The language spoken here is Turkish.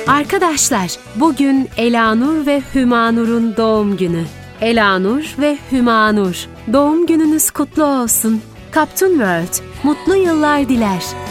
Arkadaşlar, bugün Elanur ve Hümanur'un doğum günü. Elanur ve Hümanur, doğum gününüz kutlu olsun. Kaptun World, mutlu yıllar diler.